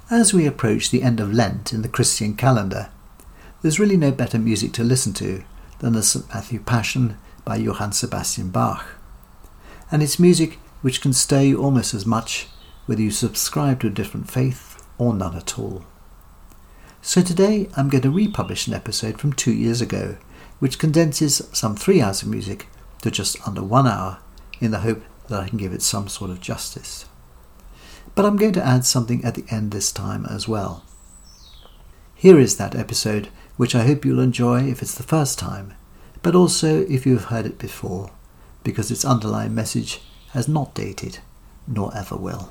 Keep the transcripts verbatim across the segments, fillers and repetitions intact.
As we approach the end of Lent in the Christian calendar, there's really no better music to listen to than the Saint Matthew Passion by Johann Sebastian Bach. And it's music which can stir you almost as much whether you subscribe to a different faith or none at all. So today I'm going to republish an episode from two years ago, which condenses some three hours of music to just under one hour in the hope that I can give it some sort of justice. But I'm going to add something at the end this time as well. Here is that episode, which I hope you'll enjoy if it's the first time, but also if you've heard it before, because its underlying message has not dated, nor ever will.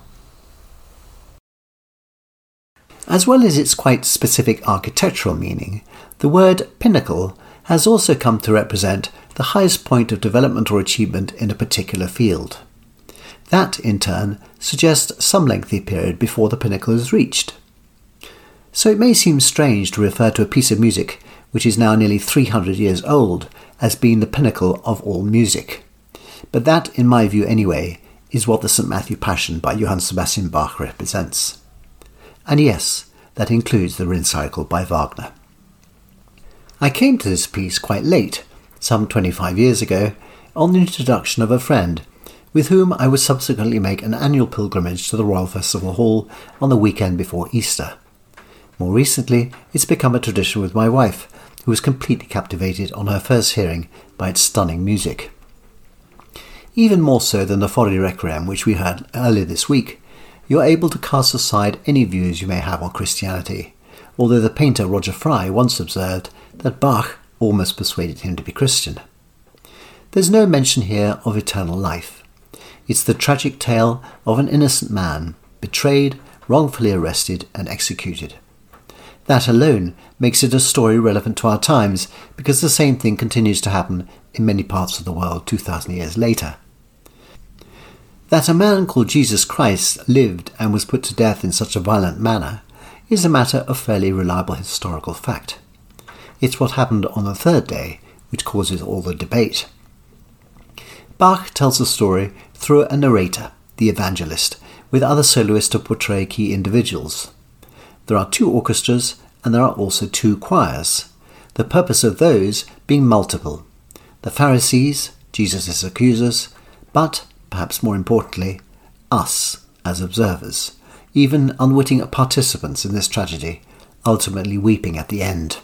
As well as its quite specific architectural meaning, the word pinnacle has also come to represent the highest point of development or achievement in a particular field. That, in turn, suggests some lengthy period before the pinnacle is reached. So it may seem strange to refer to a piece of music which is now nearly three hundred years old as being the pinnacle of all music. But that, in my view anyway, is what the Saint Matthew Passion by Johann Sebastian Bach represents. And yes, that includes the Ringcycle by Wagner. I came to this piece quite late, some twenty-five years ago, on the introduction of a friend, with whom I would subsequently make an annual pilgrimage to the Royal Festival Hall on the weekend before Easter. More recently, it's become a tradition with my wife, who was completely captivated on her first hearing by its stunning music. Even more so than the Fori Requiem, which we heard earlier this week, you're able to cast aside any views you may have on Christianity, although the painter Roger Fry once observed that Bach almost persuaded him to be Christian. There's no mention here of eternal life. It's the tragic tale of an innocent man, betrayed, wrongfully arrested and executed. That alone makes it a story relevant to our times, because the same thing continues to happen in many parts of the world two thousand years later. That a man called Jesus Christ lived and was put to death in such a violent manner is a matter of fairly reliable historical fact. It's what happened on the third day which causes all the debate. Bach tells the story through a narrator, the evangelist, with other soloists to portray key individuals. There are two orchestras and there are also two choirs, the purpose of those being multiple. The Pharisees, Jesus' accusers, but, perhaps more importantly, us as observers, even unwitting participants in this tragedy, ultimately weeping at the end.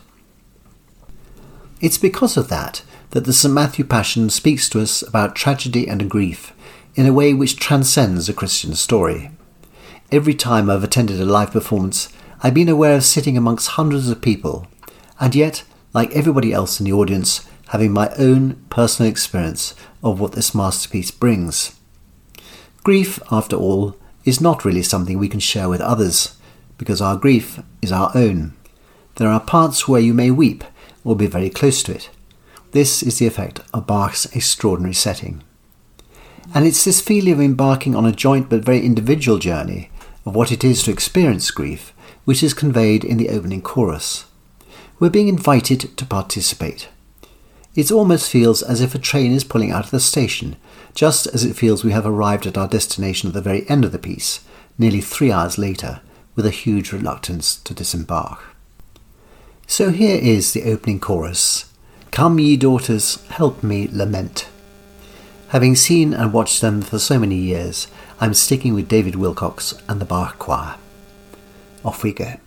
It's because of that that the Saint Matthew Passion speaks to us about tragedy and grief in a way which transcends a Christian story. Every time I've attended a live performance, I've been aware of sitting amongst hundreds of people, and yet, like everybody else in the audience, having my own personal experience of what this masterpiece brings. Grief, after all, is not really something we can share with others, because our grief is our own. There are parts where you may weep or be very close to it. This is the effect of Bach's extraordinary setting. And it's this feeling of embarking on a joint but very individual journey of what it is to experience grief, which is conveyed in the opening chorus. We're being invited to participate. It almost feels as if a train is pulling out of the station, just as it feels we have arrived at our destination at the very end of the piece, nearly three hours later, with a huge reluctance to disembark. So here is the opening chorus. Come ye daughters, help me lament. Having seen and watched them for so many years, I'm sticking with David Wilcox and the Bach Choir. Off we go.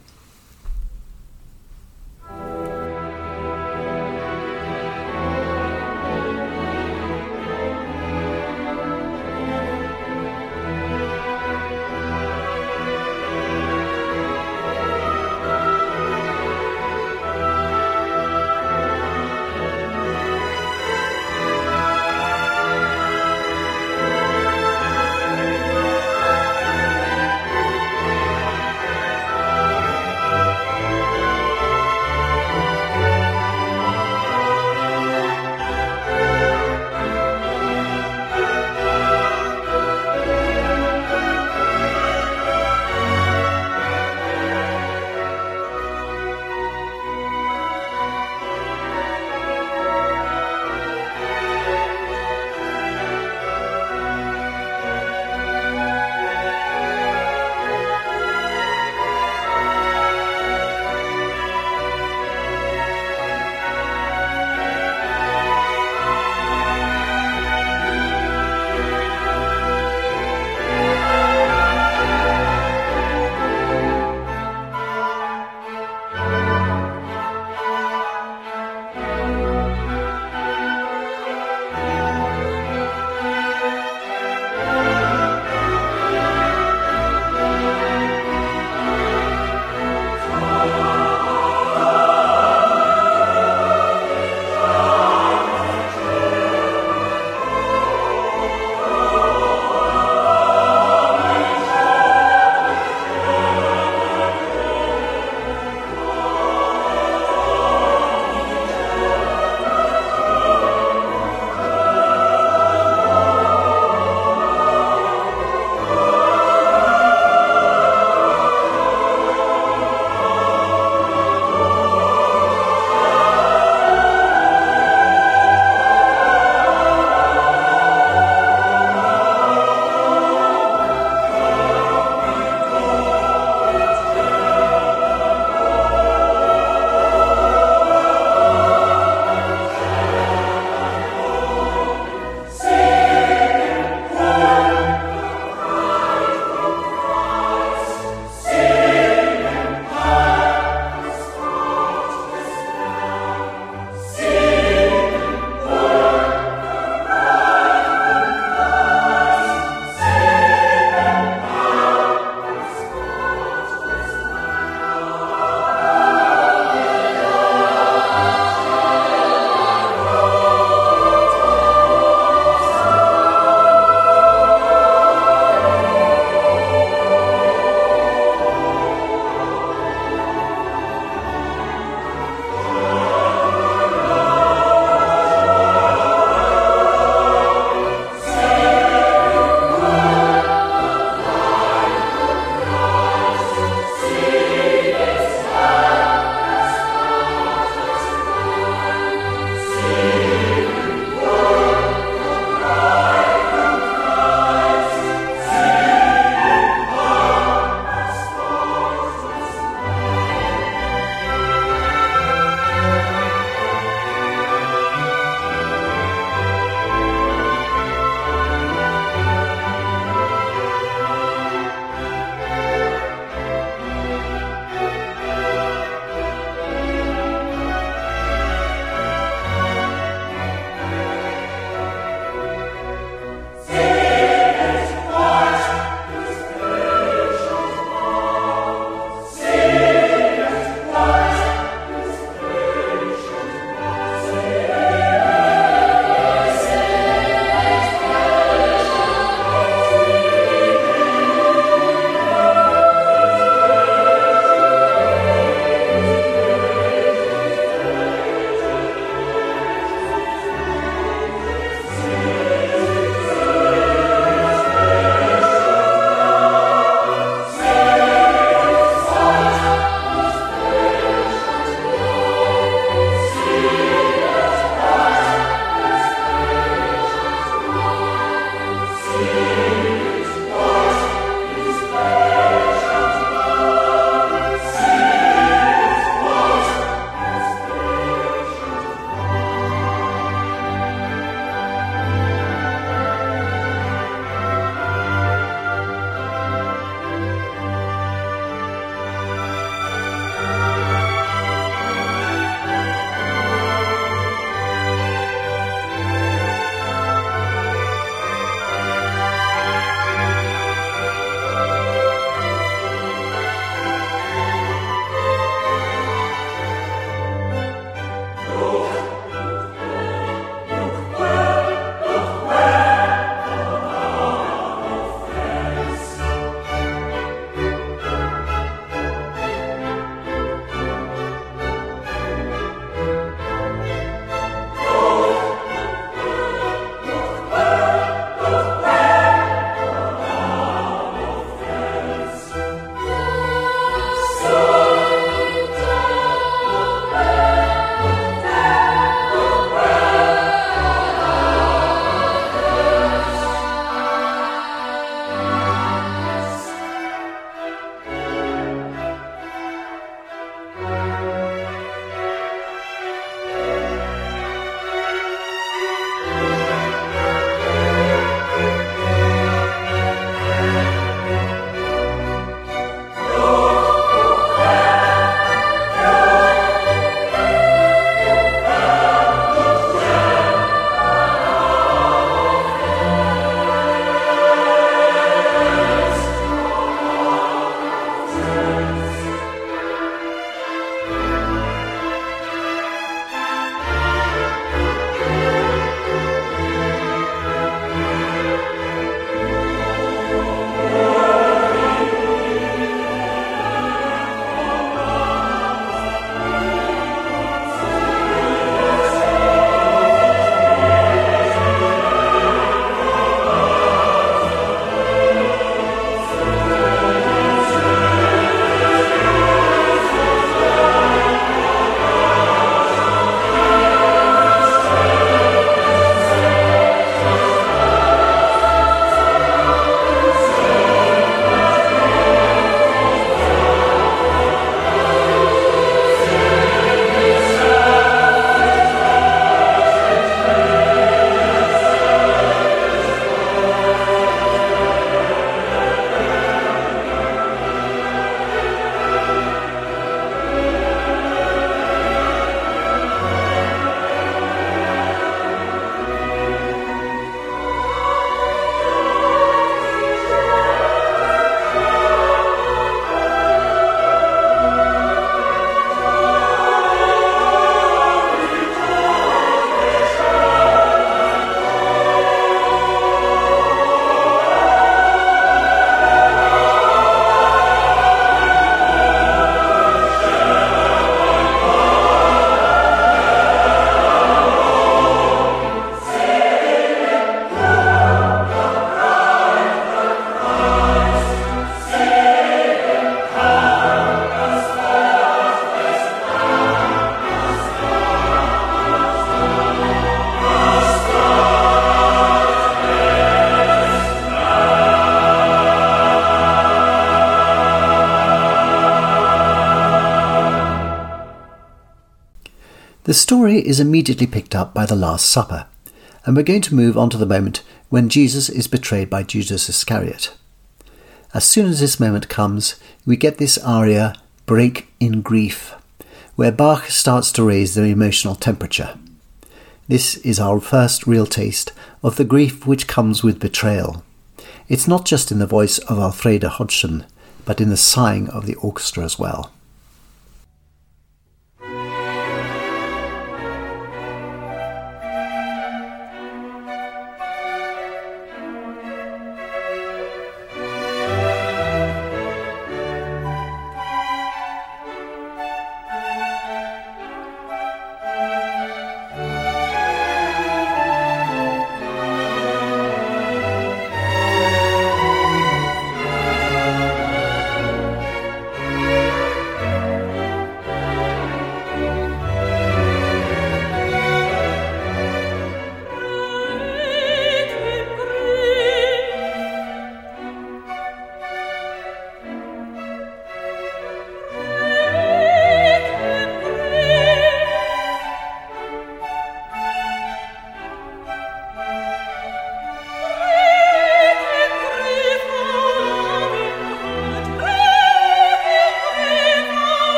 The story is immediately picked up by the Last Supper, and we're going to move on to the moment when Jesus is betrayed by Judas Iscariot. As soon as this moment comes, we get this aria, Break in Grief, where Bach starts to raise the emotional temperature. This is our first real taste of the grief which comes with betrayal. It's not just in the voice of Alfreda Hodgson, but in the sighing of the orchestra as well.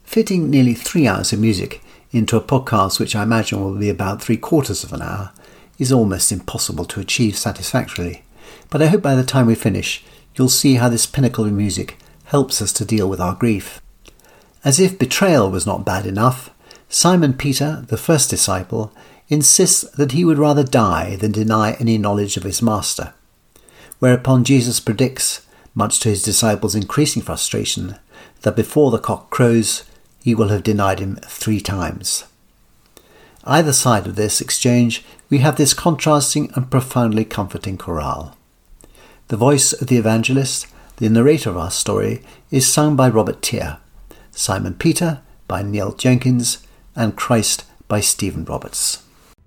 Fitting nearly three hours of music into a podcast which I imagine will be about three quarters of an hour is almost impossible to achieve satisfactorily, but I hope by the time we finish you'll see how this pinnacle of music helps us to deal with our grief. As if betrayal was not bad enough, Simon Peter, the first disciple, insists that he would rather die than deny any knowledge of his master, whereupon Jesus predicts, much to his disciples' increasing frustration, that before the cock crows he will have denied him three times. Either side of this exchange we have this contrasting and profoundly comforting chorale. The voice of the evangelist, the narrator of our story, is sung by Robert Tier, Simon Peter by Neil Jenkins, and Christ by Stephen Roberts.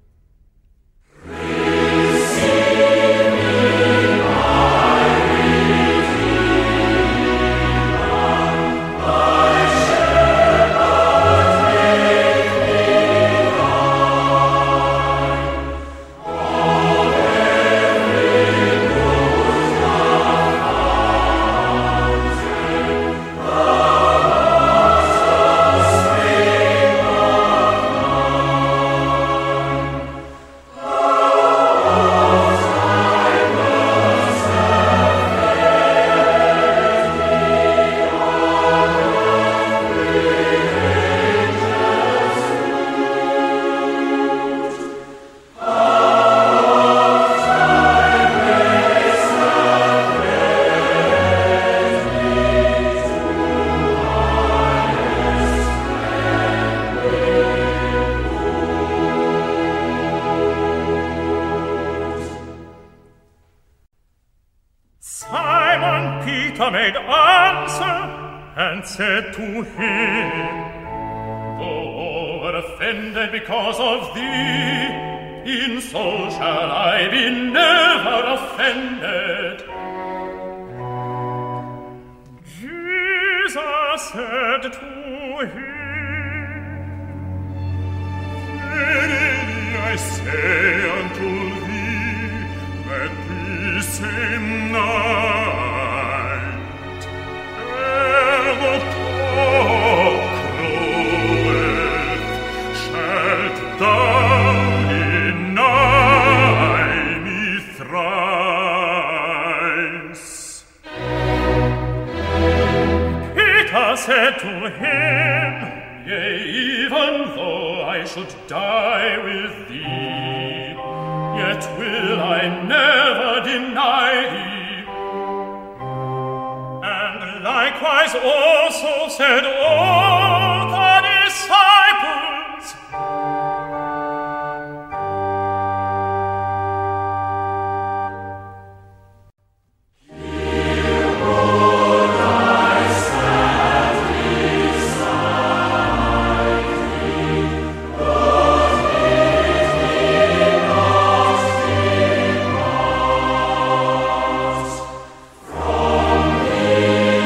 Made answer and said to him, Though over offended because of thee, in soul shall I be never offended. Jesus said to him, Verily I say unto thee, that this same night the cock croweth, shalt thou deny me thrice. Peter said to him, Yea, even though I should die with thee, yet will I never deny thee. Likewise also said all the disciples. Here would I stand beside thee, but bid me not depart from thee.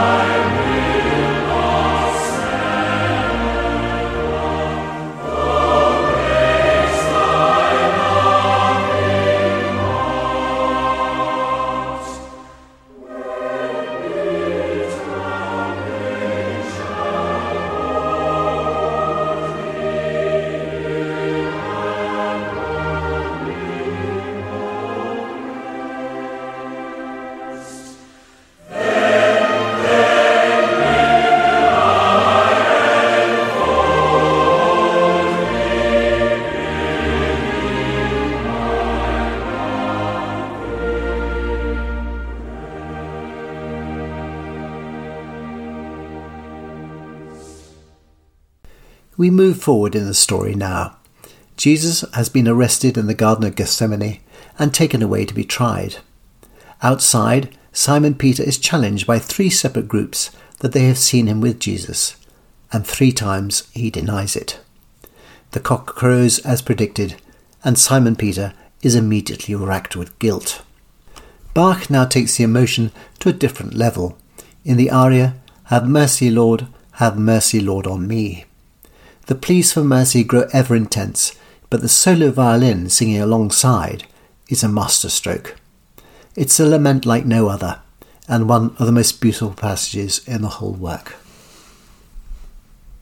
We move forward in the story now. Jesus has been arrested in the Garden of Gethsemane and taken away to be tried. Outside, Simon Peter is challenged by three separate groups that they have seen him with Jesus, and three times he denies it. The cock crows as predicted, and Simon Peter is immediately racked with guilt. Bach now takes the emotion to a different level. In the aria, Have mercy, Lord, have mercy, Lord, on me. The pleas for mercy grow ever intense, but the solo violin singing alongside is a masterstroke. It's a lament like no other, and one of the most beautiful passages in the whole work.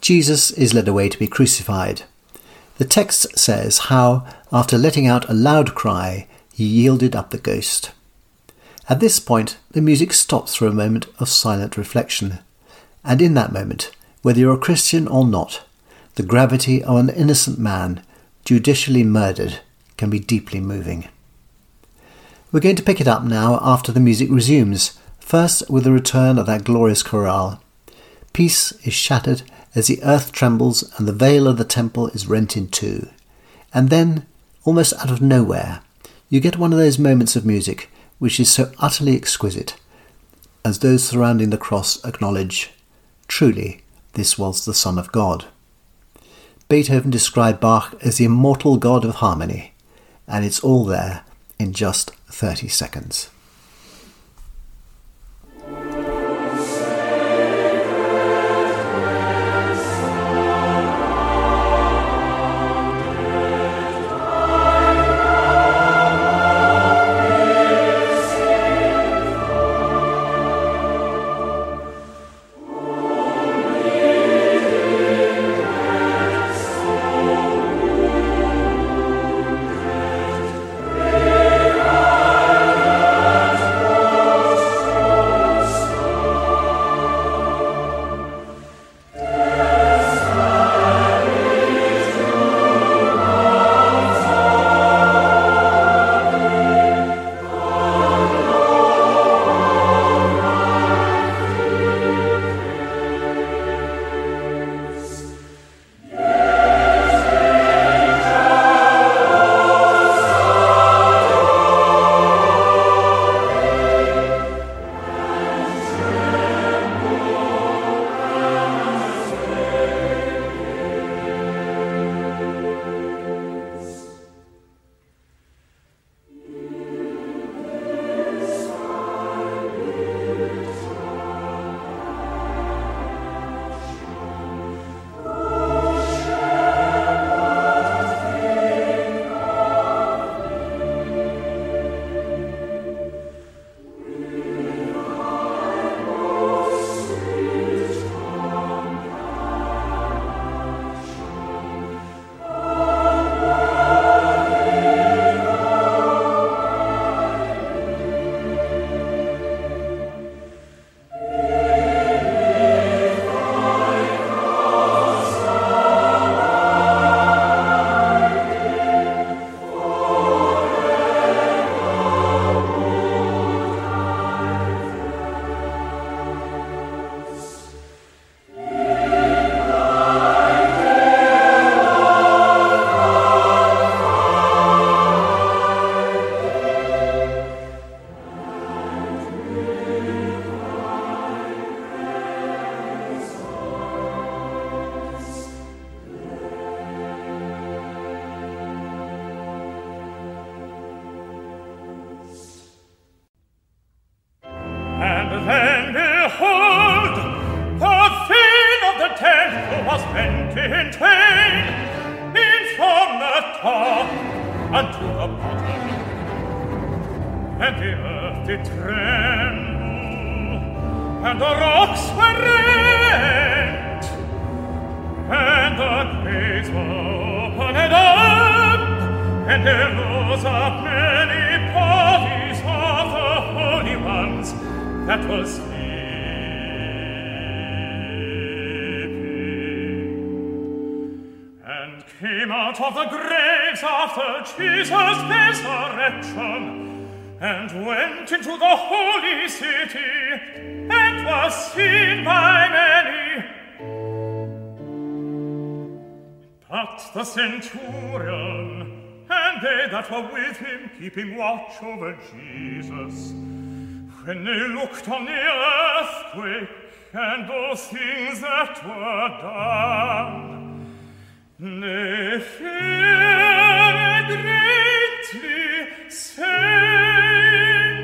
Jesus is led away to be crucified. The text says how, after letting out a loud cry, he yielded up the ghost. At this point, the music stops for a moment of silent reflection. And in that moment, whether you're a Christian or not, the gravity of an innocent man, judicially murdered, can be deeply moving. We're going to pick it up now after the music resumes, first with the return of that glorious chorale. Peace is shattered as the earth trembles and the veil of the temple is rent in two. And then, almost out of nowhere, you get one of those moments of music which is so utterly exquisite, as those surrounding the cross acknowledge, truly, this was the Son of God. Beethoven described Bach as the immortal God of harmony, and it's all there in just thirty seconds. Then behold, the veil of the temple was rent in twain, in from the top unto the bottom, and the earth did tremble, and the rocks were rent, and the graves were opened up, and there rose up many bodies of the holy ones that was sleeping, and came out of the graves after Jesus' resurrection, and went into the holy city, and was seen by many. But the centurion, and they that were with him, keeping watch over Jesus, when they looked on the earthquake and those things that were done, they feared greatly, saying,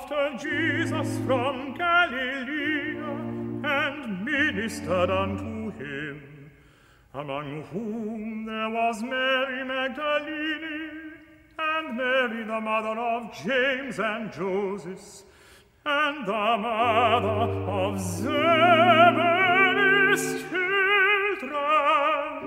after Jesus from Galilee, and ministered unto him, among whom there was Mary Magdalene, and Mary the mother of James and Joseph, and the mother of Zebedee's children.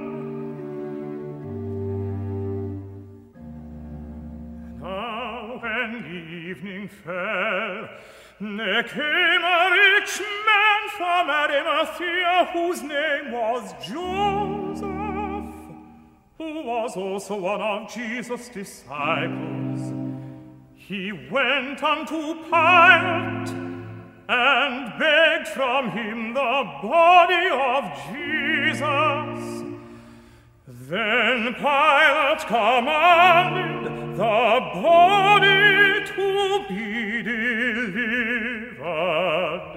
Now when evening fell, there came a rich man from Arimathea, whose name was Joseph, who was also one of Jesus' disciples. He went unto Pilate, and begged from him the body of Jesus. Then Pilate commanded the body to be delivered.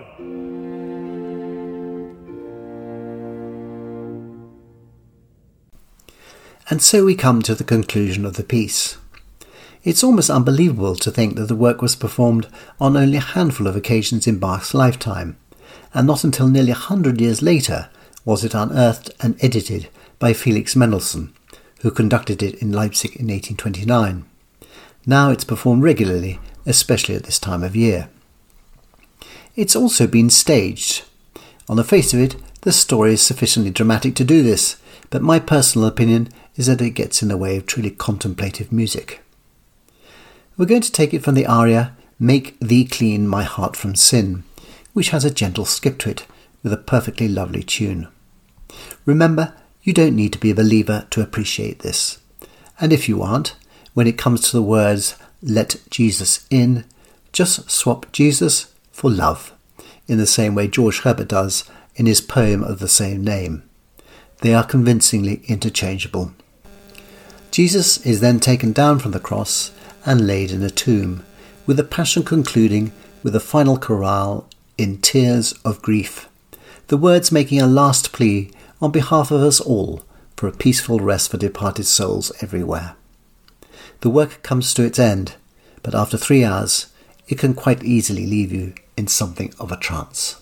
And so we come to the conclusion of the piece. It's almost unbelievable to think that the work was performed on only a handful of occasions in Bach's lifetime, and not until nearly a hundred years later was it unearthed and edited by Felix Mendelssohn, who conducted it in Leipzig in eighteen twenty-nine. Now it's performed regularly, especially at this time of year. It's also been staged. On the face of it, the story is sufficiently dramatic to do this, but my personal opinion is that it gets in the way of truly contemplative music. We're going to take it from the aria Make Thee Clean My Heart from Sin, which has a gentle skip to it with a perfectly lovely tune. Remember, you don't need to be a believer to appreciate this. And if you aren't, when it comes to the words let Jesus in, just swap Jesus for love, in the same way George Herbert does in his poem of the same name. They are convincingly interchangeable. Jesus is then taken down from the cross and laid in a tomb, with the Passion concluding with a final chorale in tears of grief, the words making a last plea on behalf of us all for a peaceful rest for departed souls everywhere. The work comes to its end, but after three hours it can quite easily leave you in something of a trance.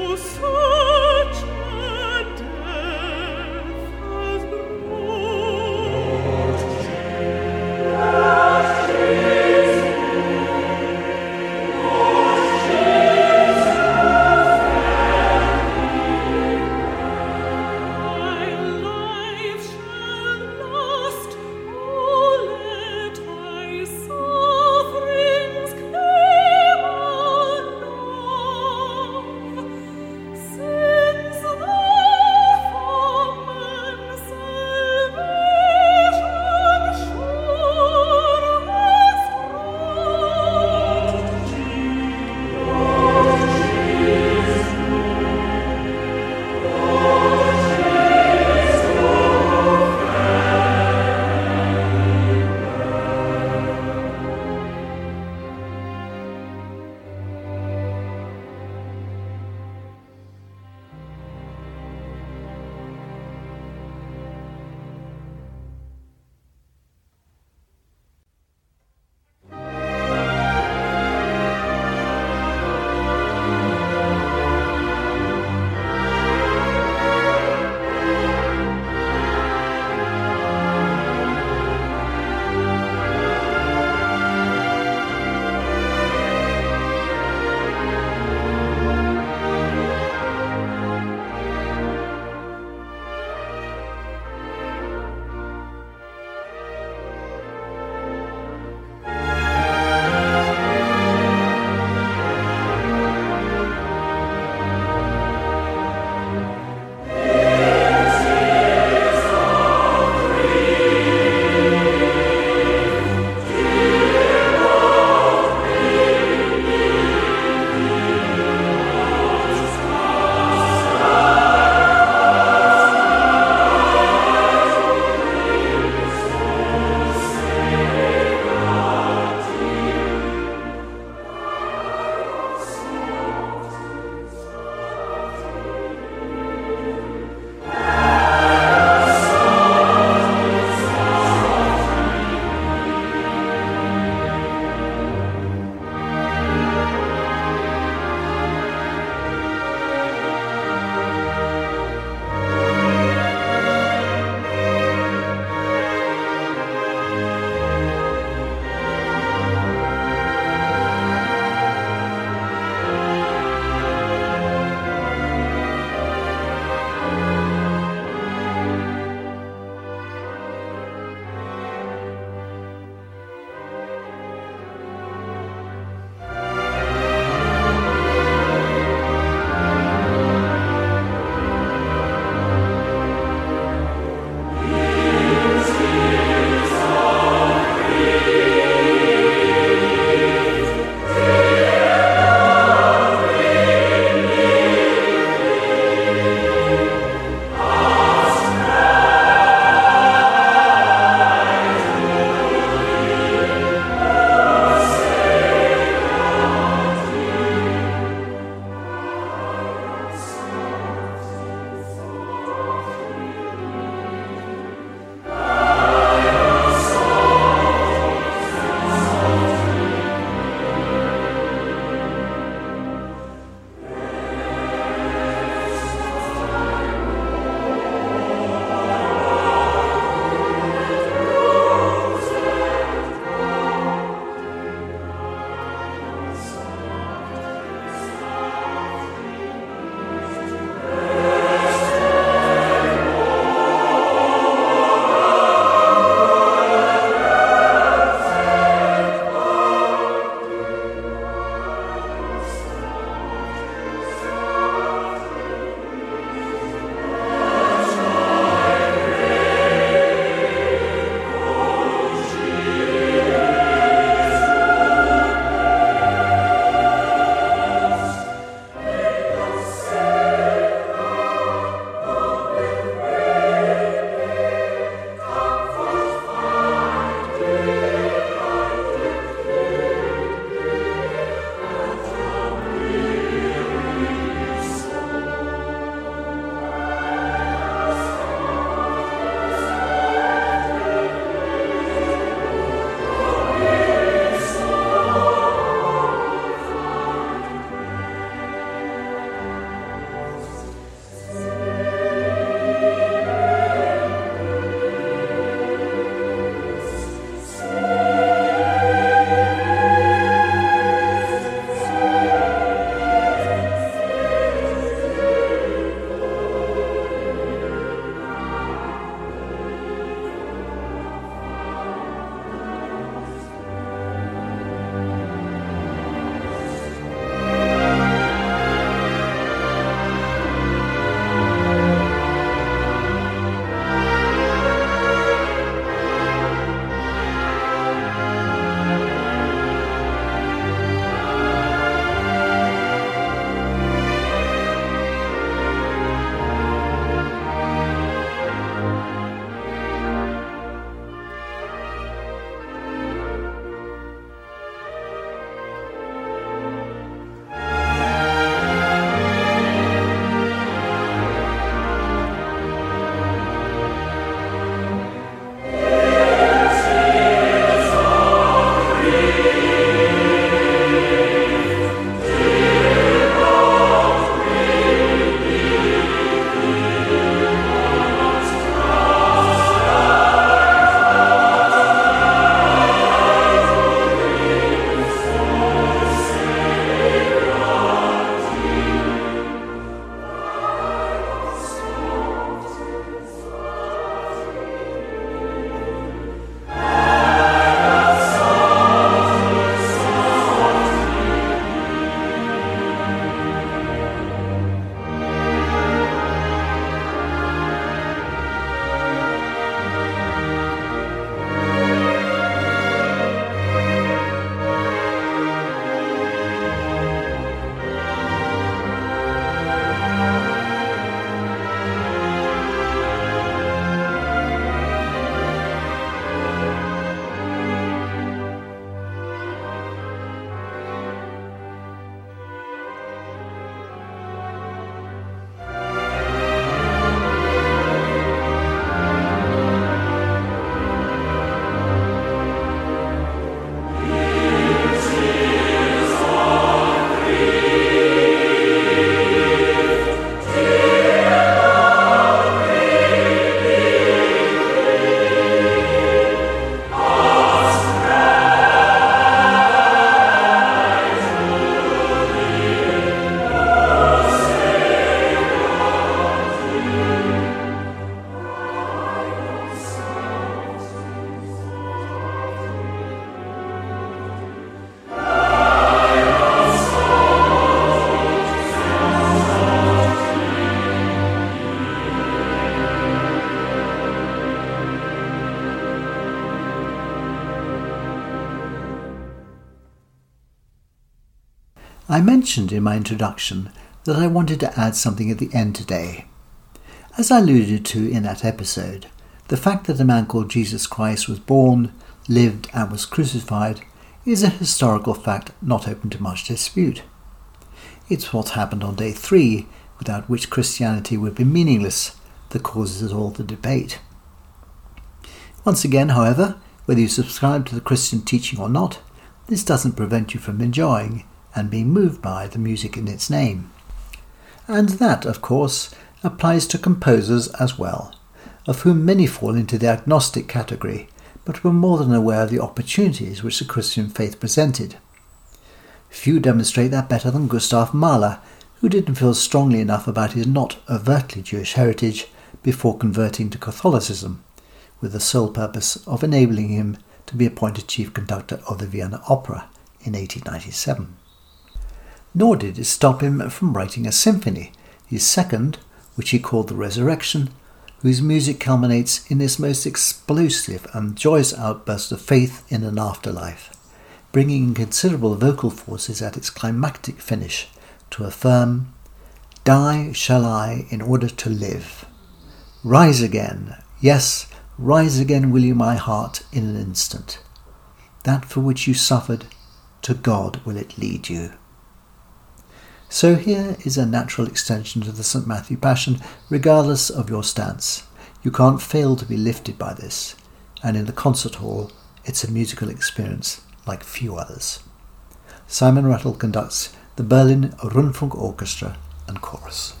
I mentioned in my introduction that I wanted to add something at the end today. As I alluded to in that episode, the fact that a man called Jesus Christ was born, lived and was crucified is a historical fact not open to much dispute. It's what happened on day three, without which Christianity would be meaningless, that causes all the debate. Once again, however, whether you subscribe to the Christian teaching or not, this doesn't prevent you from enjoying and being moved by the music in its name. And that, of course, applies to composers as well, of whom many fall into the agnostic category, but were more than aware of the opportunities which the Christian faith presented. Few demonstrate that better than Gustav Mahler, who didn't feel strongly enough about his not overtly Jewish heritage before converting to Catholicism, with the sole purpose of enabling him to be appointed chief conductor of the Vienna Opera in eighteen ninety-seven. Nor did it stop him from writing a symphony, his second, which he called The Resurrection, whose music culminates in this most explosive and joyous outburst of faith in an afterlife, bringing in considerable vocal forces at its climactic finish to affirm, "Die shall I in order to live. Rise again, yes, rise again will you, my heart, in an instant. That for which you suffered, to God will it lead you." So here is a natural extension to the Saint Matthew Passion, regardless of your stance. You can't fail to be lifted by this, and in the concert hall, it's a musical experience like few others. Simon Rattle conducts the Berlin Rundfunk Orchestra and Chorus.